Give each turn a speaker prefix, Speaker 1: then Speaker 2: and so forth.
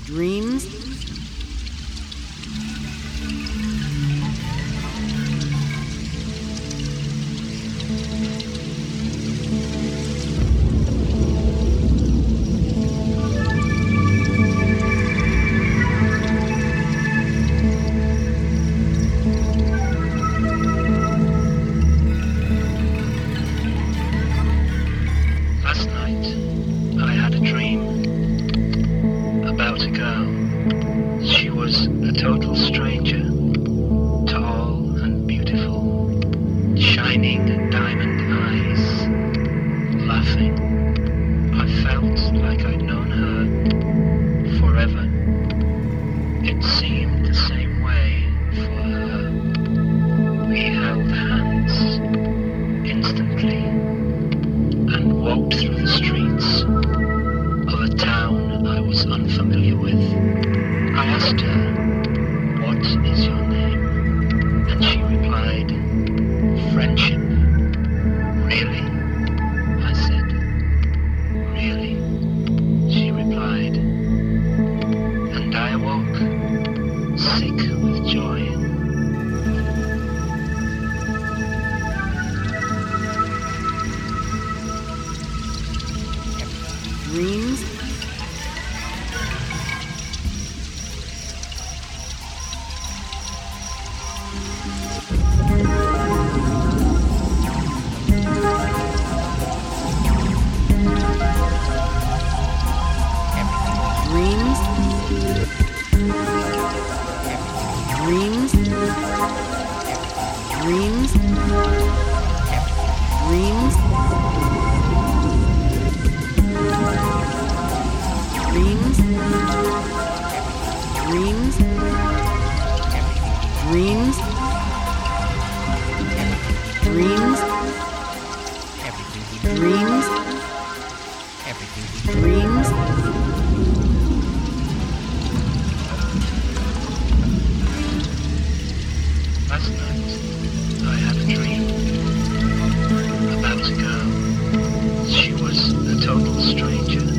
Speaker 1: Dreams.
Speaker 2: Last night, I had a dream about a girl. She was a total stranger, tall and beautiful, shining diamond eyes, laughing. I felt like I'd known her forever. It seemed the same way for her. We held hands instantly and walked through the streets of a town I was unfamiliar with. I asked her, "What is your name?" And she replied, "Friendship." "Really?" I said. "Really?" she replied. And I awoke, sick with joy.
Speaker 1: Dreams. Dreams. Dreams. Dreams. Dreams. Dreams. Dreams. Dreams. Dreams. Dreams. Dreams.
Speaker 2: Last night, I had a dream about a girl. She was a total stranger,